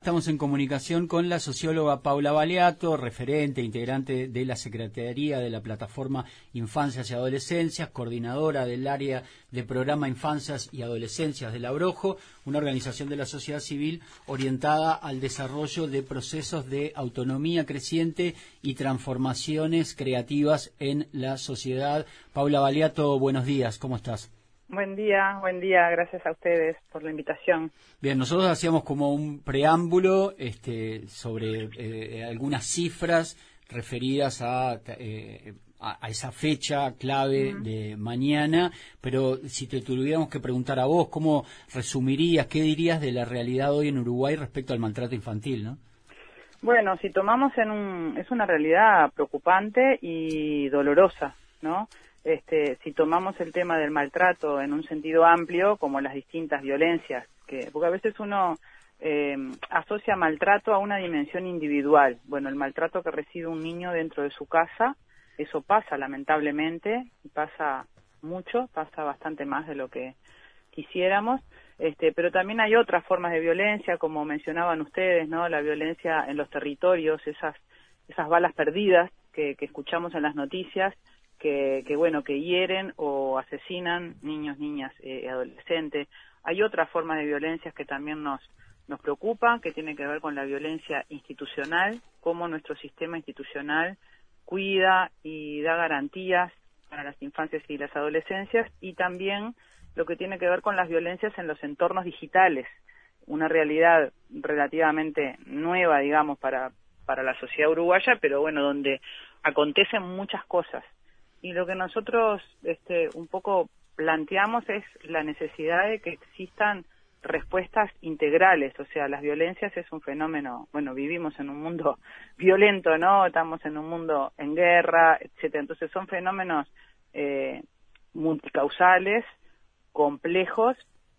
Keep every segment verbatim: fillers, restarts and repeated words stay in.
Estamos en comunicación con la socióloga Paula Baliato, referente, integrante de la Secretaría de la Plataforma Infancias y Adolescencias, coordinadora del área de programa Infancias y Adolescencias del Abrojo, una organización de la sociedad civil orientada al desarrollo de procesos de autonomía creciente y transformaciones creativas en la sociedad. Paula Baliato, buenos días, ¿cómo estás? Buen día, buen día, gracias a ustedes por la invitación. Bien, nosotros hacíamos como un preámbulo este, sobre eh, algunas cifras referidas a, eh, a, a esa fecha clave Uh-huh. de mañana, pero si te tuviéramos que preguntar a vos, ¿cómo resumirías, qué dirías de la realidad hoy en Uruguay respecto al maltrato infantil, ¿no? Bueno, si tomamos en un, es una realidad preocupante y dolorosa, ¿no? Este, si tomamos el tema del maltrato en un sentido amplio, como las distintas violencias, que porque a veces uno eh, asocia maltrato a una dimensión individual. Bueno, el maltrato que recibe un niño dentro de su casa, eso pasa lamentablemente, y pasa mucho, pasa bastante más de lo que quisiéramos, este, pero también hay otras formas de violencia, como mencionaban ustedes, ¿no? La violencia en los territorios, esas, esas balas perdidas que, que escuchamos en las noticias, Que, que bueno, que hieren o asesinan niños, niñas, eh, adolescentes. Hay otras formas de violencias que también nos, nos preocupan, que tienen que ver con la violencia institucional, cómo nuestro sistema institucional cuida y da garantías para las infancias y las adolescencias, y también lo que tiene que ver con las violencias en los entornos digitales, una realidad relativamente nueva, digamos, para, para la sociedad uruguaya, pero bueno, donde acontecen muchas cosas. Y lo que nosotros este, un poco planteamos es la necesidad de que existan respuestas integrales, o sea, las violencias es un fenómeno, bueno, vivimos en un mundo violento, ¿no? Estamos en un mundo en guerra, etcétera. Entonces son fenómenos eh, multicausales, complejos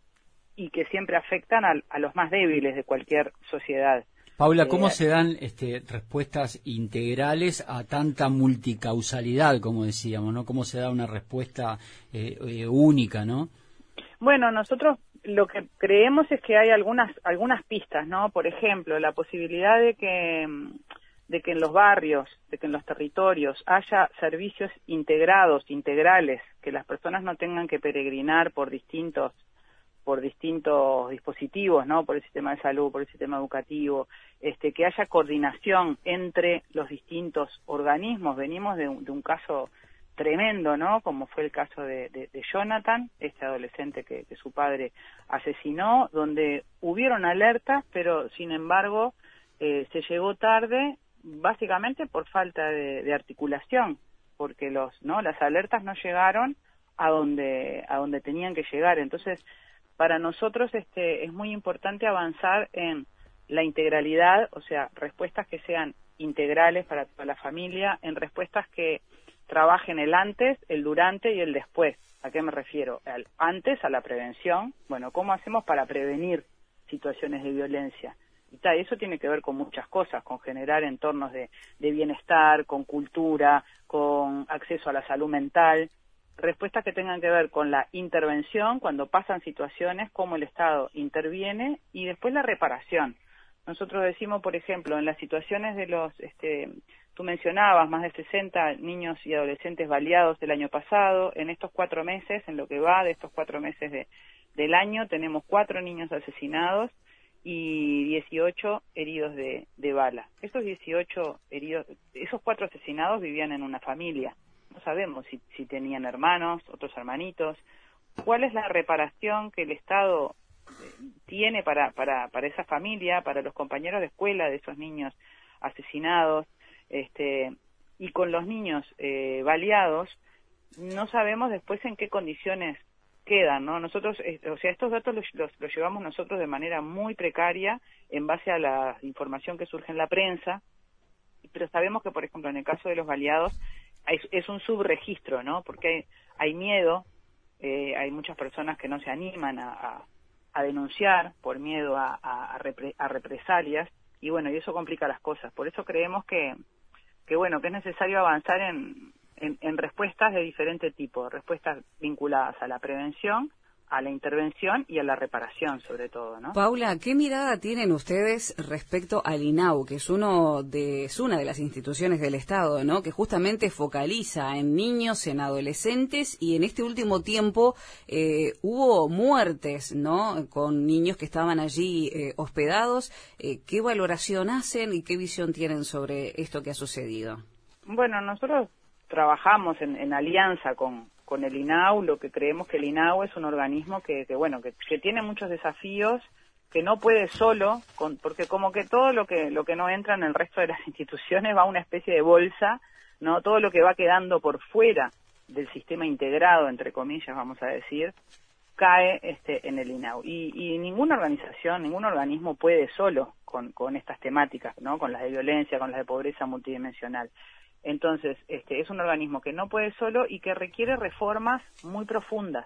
y que siempre afectan a, a los más débiles de cualquier sociedad. Paula, ¿cómo Eh, se dan este, respuestas integrales a tanta multicausalidad, como decíamos, ¿no? ¿Cómo se da una respuesta eh, eh, única, no? Bueno, nosotros lo que creemos es que hay algunas algunas pistas, ¿no? Por ejemplo, la posibilidad de que de que en los barrios, de que en los territorios haya servicios integrados, integrales, que las personas no tengan que peregrinar por distintos por distintos dispositivos, ¿no? Por el sistema de salud, por el sistema educativo, este, que haya coordinación entre los distintos organismos. Venimos de un, de un caso tremendo, ¿no? Como fue el caso de, de, de Jonathan, este adolescente que, que su padre asesinó, donde hubieron alertas, pero sin embargo eh, se llegó tarde, básicamente por falta de, de articulación, porque los, ¿no? Las alertas no llegaron a donde, a donde tenían que llegar. Entonces, para nosotros este, es muy importante avanzar en la integralidad, o sea, respuestas que sean integrales para toda la familia, en respuestas que trabajen el antes, el durante y el después. ¿A qué me refiero? Al antes, a la prevención. Bueno, ¿cómo hacemos para prevenir situaciones de violencia? Y tal, eso tiene que ver con muchas cosas, con generar entornos de, de bienestar, con cultura, con acceso a la salud mental. Respuestas que tengan que ver con la intervención cuando pasan situaciones, cómo el Estado interviene, y después la reparación. Nosotros decimos, por ejemplo, en las situaciones de los, este, tú mencionabas, más de sesenta niños y adolescentes baleados el año pasado. En estos cuatro meses, en lo que va de estos cuatro meses de, del año, tenemos cuatro niños asesinados y dieciocho heridos de, de bala. Esos dieciocho heridos, esos cuatro asesinados vivían en una familia. No sabemos si, si tenían hermanos, otros hermanitos. ¿Cuál es la reparación que el Estado tiene para, para, para esa familia, para los compañeros de escuela de esos niños asesinados? Este, y con los niños eh, baleados, no sabemos después en qué condiciones quedan, ¿no? Nosotros, eh, o sea, estos datos los, los, los llevamos nosotros de manera muy precaria en base a la información que surge en la prensa, pero sabemos que, por ejemplo, en el caso de los baleados, es, es un subregistro, ¿no? Porque hay, hay miedo, eh, hay muchas personas que no se animan a, a, a denunciar por miedo a, a, a, repre, a represalias, y bueno, y eso complica las cosas. Por eso creemos que, que bueno, que es necesario avanzar en, en, en respuestas de diferente tipo, respuestas vinculadas a la prevención, a la intervención y a la reparación, sobre todo, ¿no? Paula, ¿qué mirada tienen ustedes respecto al INAU, que es uno de es una de las instituciones del Estado, ¿no? Que justamente focaliza en niños, en adolescentes, y en este último tiempo eh, hubo muertes, ¿no? Con niños que estaban allí eh, hospedados. Eh, ¿Qué valoración hacen y qué visión tienen sobre esto que ha sucedido? Bueno, nosotros trabajamos en, en alianza con, con el INAU, lo que creemos que el INAU es un organismo que, que bueno, que, que tiene muchos desafíos, que no puede solo, con, porque como que todo lo que lo que no entra en el resto de las instituciones va a una especie de bolsa, no, todo lo que va quedando por fuera del sistema integrado, entre comillas, vamos a decir, cae este en el INAU. Y, y ninguna organización, ningún organismo puede solo con, con estas temáticas, ¿no? Con las de violencia, con las de pobreza multidimensional. Entonces, este es un organismo que no puede solo y que requiere reformas muy profundas.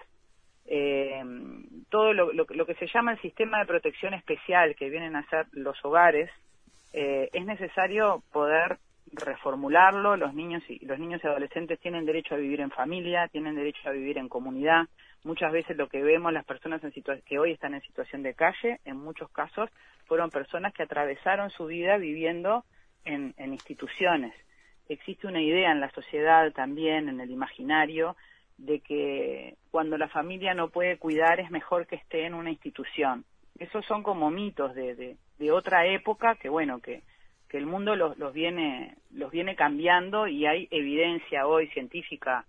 Eh, todo lo, lo, lo que se llama el sistema de protección especial que vienen a ser los hogares, eh, es necesario poder reformularlo. Los niños y los niños y adolescentes tienen derecho a vivir en familia, tienen derecho a vivir en comunidad. Muchas veces lo que vemos, las personas en situa- que hoy están en situación de calle, en muchos casos fueron personas que atravesaron su vida viviendo en, en instituciones. Existe una idea en la sociedad también, en el imaginario, de que cuando la familia no puede cuidar es mejor que esté en una institución. Esos son como mitos de, de, de otra época que, bueno, que, que el mundo los, los, viene, los viene cambiando, y hay evidencia hoy científica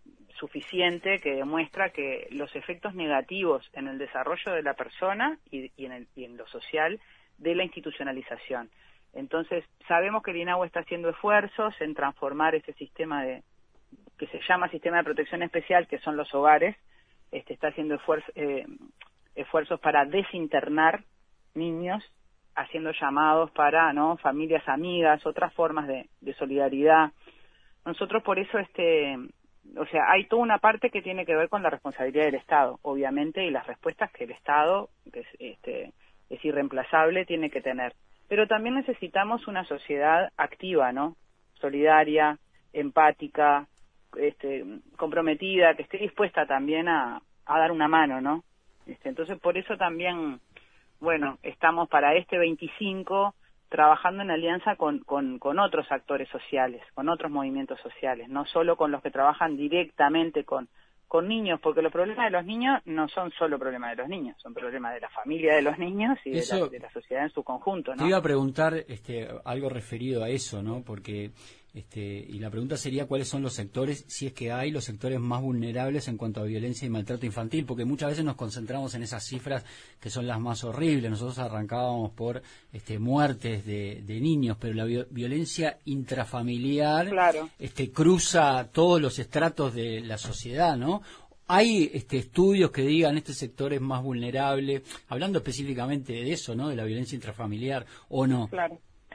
suficiente que demuestra que los efectos negativos en el desarrollo de la persona y, y, en, el, y en lo social de la institucionalización. Entonces, sabemos que el INAU está haciendo esfuerzos en transformar ese sistema de que se llama sistema de protección especial, que son los hogares. Este está haciendo esfuerzo, eh, esfuerzos para desinternar niños, haciendo llamados para, ¿no?, familias amigas, otras formas de, de solidaridad. Nosotros por eso, este, o sea, hay toda una parte que tiene que ver con la responsabilidad del Estado, obviamente, y las respuestas que el Estado, que es, este, es irreemplazable, tiene que tener. Pero también necesitamos una sociedad activa, ¿no? Solidaria, empática, este, comprometida, que esté dispuesta también a, a dar una mano, ¿no? Este, entonces, por eso también, bueno, estamos para este veinticinco trabajando en alianza con, con, con otros actores sociales, con otros movimientos sociales, no solo con los que trabajan directamente con con niños, porque los problemas de los niños no son solo problemas de los niños, son problemas de la familia de los niños y de la, de la sociedad en su conjunto, ¿no? Te iba a preguntar este, algo referido a eso, ¿no? Porque este, y la pregunta sería cuáles son los sectores, si es que hay los sectores más vulnerables en cuanto a violencia y maltrato infantil, porque muchas veces nos concentramos en esas cifras que son las más horribles. Nosotros arrancábamos por este, muertes de, de niños, pero la vi- violencia intrafamiliar, claro, este, cruza todos los estratos de la sociedad, ¿no? ¿Hay este, estudios que digan este sector es más vulnerable, hablando específicamente de eso, ¿no?, de la violencia intrafamiliar, o no? Claro.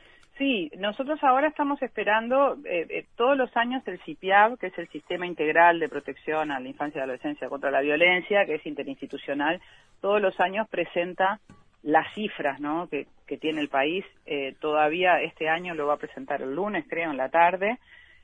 Sí, nosotros ahora estamos esperando, eh, eh, todos los años el C I P I A B, que es el Sistema Integral de Protección a la Infancia y Adolescencia contra la Violencia, que es interinstitucional, todos los años presenta las cifras, ¿no?, que, que tiene el país. Eh, todavía este año lo va a presentar el lunes, creo, en la tarde.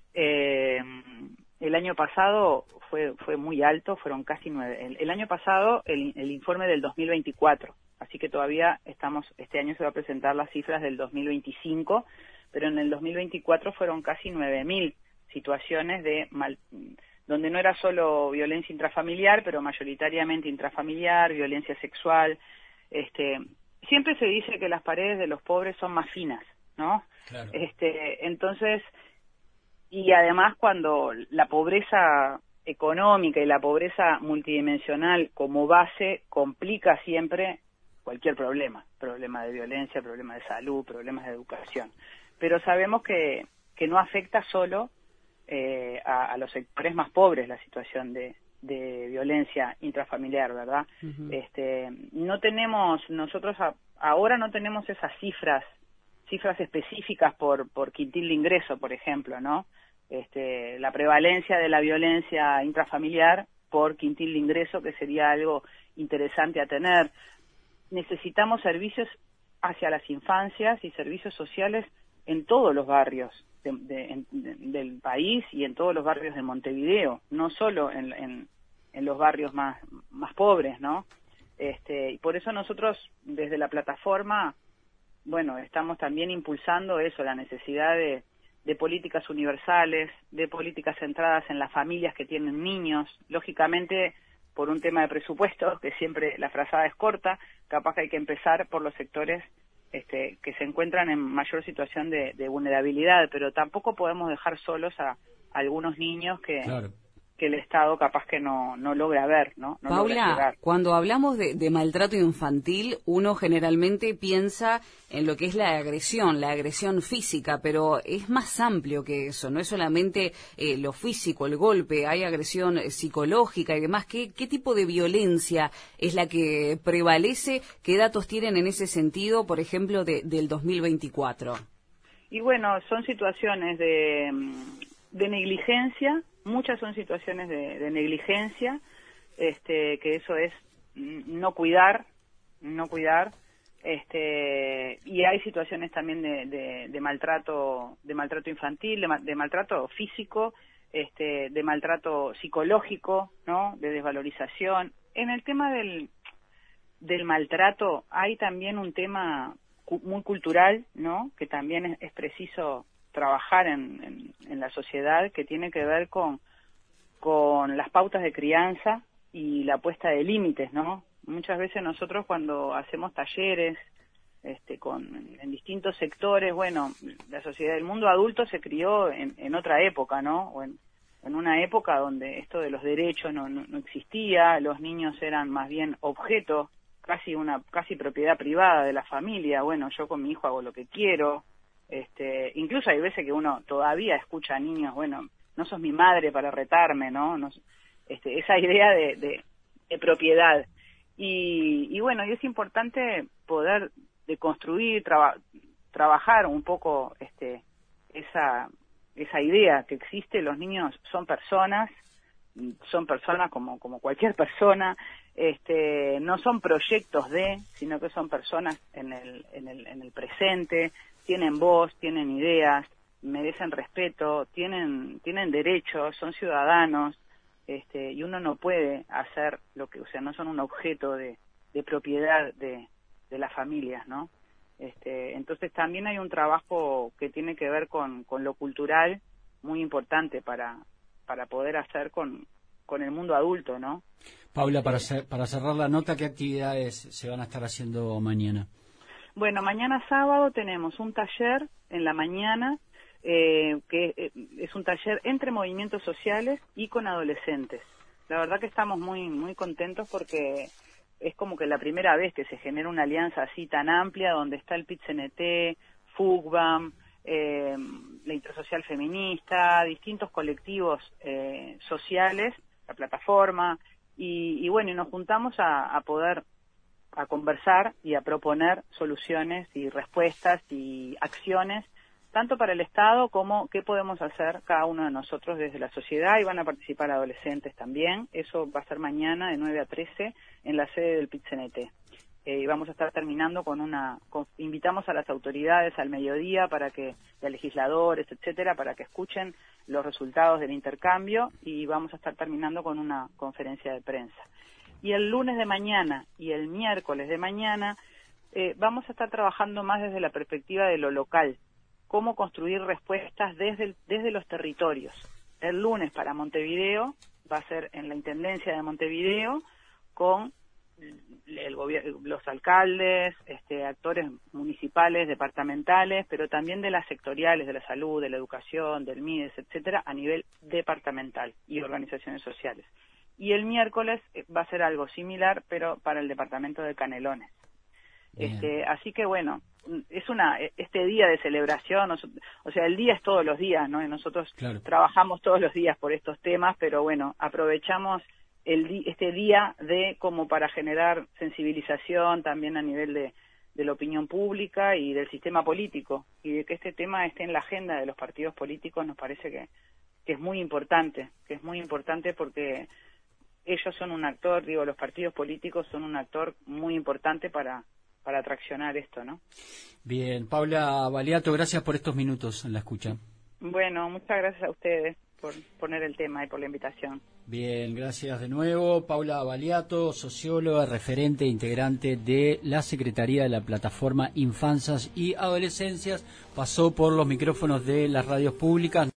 Eh, el año pasado fue fue muy alto, fueron casi nueve. El, el año pasado el, el informe del dos mil veinticuatro. Así que todavía estamos, este año se va a presentar las cifras del dos mil veinticinco, pero en el dos mil veinticuatro fueron casi nueve mil situaciones de mal, donde no era solo violencia intrafamiliar, pero mayoritariamente intrafamiliar, violencia sexual. Este, siempre se dice que las paredes de los pobres son más finas, ¿no? Claro. Este, entonces, y además cuando la pobreza económica y la pobreza multidimensional como base complica siempre cualquier problema, problema de violencia, problema de salud, problemas de educación. Pero sabemos que, que no afecta solo eh, a, a los sectores más pobres la situación de, de violencia intrafamiliar, ¿verdad? Uh-huh. Este, no tenemos, nosotros a, ahora no tenemos esas cifras, cifras específicas por, por quintil de ingreso, por ejemplo, ¿no? Este, la prevalencia de la violencia intrafamiliar por quintil de ingreso, que sería algo interesante a tener. Necesitamos servicios hacia las infancias y servicios sociales en todos los barrios de, de, de, del país y en todos los barrios de Montevideo, no solo en, en, en los barrios más, más pobres, ¿no? Este, y por eso nosotros, desde la plataforma, bueno, estamos también impulsando eso, la necesidad de, de políticas universales, de políticas centradas en las familias que tienen niños, lógicamente por un tema de presupuesto, que siempre la frazada es corta, capaz que hay que empezar por los sectores este, que se encuentran en mayor situación de, de vulnerabilidad, pero tampoco podemos dejar solos a, a algunos niños que... Claro. que el Estado capaz que no, no logra ver, ¿no? no Paula, cuando hablamos de, de maltrato infantil, uno generalmente piensa en lo que es la agresión, la agresión física, pero es más amplio que eso, no es solamente eh, lo físico, el golpe, hay agresión psicológica y demás. ¿Qué, qué tipo de violencia es la que prevalece? ¿Qué datos tienen en ese sentido, por ejemplo, de, del dos mil veinticuatro? Y bueno, son situaciones de, de negligencia. Muchas son situaciones de, de negligencia, este, que eso es no cuidar, no cuidar, este, y hay situaciones también de, de, de maltrato, de maltrato infantil, de, de maltrato físico, este, de maltrato psicológico, ¿no? De desvalorización. En el tema del, del maltrato hay también un tema cu- muy cultural, ¿no? Que también es, es preciso trabajar en, en, en la sociedad, que tiene que ver con, con las pautas de crianza y la puesta de límites, ¿no? Muchas veces nosotros cuando hacemos talleres este, con, en distintos sectores, bueno, la sociedad del mundo adulto se crió en, en otra época, ¿no? O en, en una época donde esto de los derechos no, no, no existía, los niños eran más bien objeto, casi una casi propiedad privada de la familia. Bueno, yo con mi hijo hago lo que quiero. Este, incluso hay veces que uno todavía escucha a niños, bueno, no sos mi madre para retarme, ¿no? no este, esa idea de, de, de propiedad. Y, y bueno, y es importante poder deconstruir, traba, trabajar un poco este, esa, esa idea que existe. Los niños son personas, son personas como, como cualquier persona, este, no son proyectos de, sino que son personas en el, en el, en el presente, tienen voz, tienen ideas, merecen respeto, tienen tienen derechos, son ciudadanos, este, y uno no puede hacer lo que, o sea, no son un objeto de, de propiedad de, de las familias, ¿no? Este, entonces también hay un trabajo que tiene que ver con, con lo cultural muy importante para para poder hacer con, con el mundo adulto, ¿no? Paula, este, para cer- para cerrar la nota, ¿qué actividades se van a estar haciendo mañana? Bueno, mañana sábado tenemos un taller en la mañana, eh, que eh, es un taller entre movimientos sociales y con adolescentes. La verdad que estamos muy muy contentos porque es como que la primera vez que se genera una alianza así tan amplia, donde está el Pit-C N-T, FUCBAM, eh, la Intersocial Feminista, distintos colectivos eh, sociales, la plataforma, y, y bueno, y nos juntamos a, a poder a conversar y a proponer soluciones y respuestas y acciones, tanto para el Estado como qué podemos hacer cada uno de nosotros desde la sociedad, y van a participar adolescentes también. Eso va a ser mañana de nueve a trece en la sede del Pit-C N-T. Eh, y vamos a estar terminando con una, con, invitamos a las autoridades al mediodía para que, y a legisladores, etcétera, para que escuchen los resultados del intercambio, y vamos a estar terminando con una conferencia de prensa. Y el lunes de mañana y el miércoles de mañana eh, vamos a estar trabajando más desde la perspectiva de lo local, cómo construir respuestas desde, el, desde los territorios. El lunes para Montevideo va a ser en la Intendencia de Montevideo con el gobierno, los alcaldes, este, actores municipales, departamentales, pero también de las sectoriales, de la salud, de la educación, del MIDES, etcétera, a nivel departamental y organizaciones sociales. Y el miércoles va a ser algo similar, pero para el departamento de Canelones. Este, así que bueno, es una este día de celebración, o, o sea, el día es todos los días, ¿no? Y nosotros Claro. trabajamos todos los días por estos temas, pero bueno, aprovechamos el este día de como para generar sensibilización también a nivel de, de la opinión pública y del sistema político, y de que este tema esté en la agenda de los partidos políticos. Nos parece que, que es muy importante, que es muy importante porque ellos son un actor, digo, los partidos políticos son un actor muy importante para, para atraccionar esto, ¿no? Bien, Paula Baliato, gracias por estos minutos en la escucha. Bueno, muchas gracias a ustedes. por poner el tema y por la invitación. Bien, gracias de nuevo. Paula Baliato, socióloga, referente e integrante de la Secretaría de la Plataforma Infancias y Adolescencias, pasó por los micrófonos de las radios públicas.